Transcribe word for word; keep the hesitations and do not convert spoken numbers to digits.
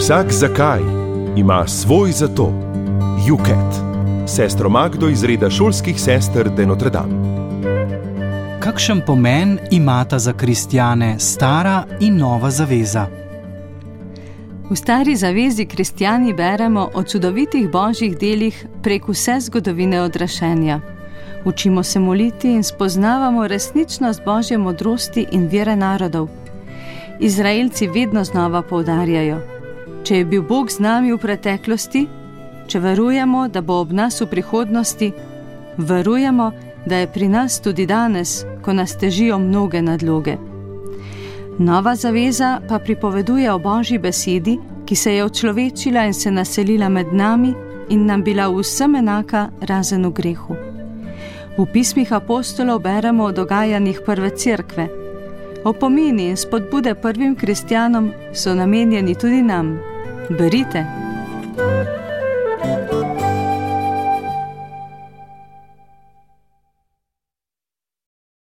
Vsak zakaj ima svoj zato. Juket. Sestro Magdo iz reda šolskih sester de Notre Dame. Kakšen pomen imata za kristjane stara in nova zaveza? V stari zavezi kristjani beremo o čudovitih božjih delih prek vse zgodovine odraščenja. Učimo se moliti in spoznavamo resničnost božje modrosti in vere narodov. Izraelci vedno znova poudarjajo: če je bil Bog z nami v preteklosti, če verujemo, da bo ob nas v prihodnosti, verujemo, da je pri nas tudi danes, ko nas težijo mnoge nadloge. Nova zaveza pa pripoveduje o božji besedi, ki se je očlovečila in se naselila med nami in nam bila vsem enaka, razen v grehu. V pismih apostolov beremo o dogajanjih prve cerkve. Opomini in spodbude prvim kristjanom so namenjeni tudi nam. Berite,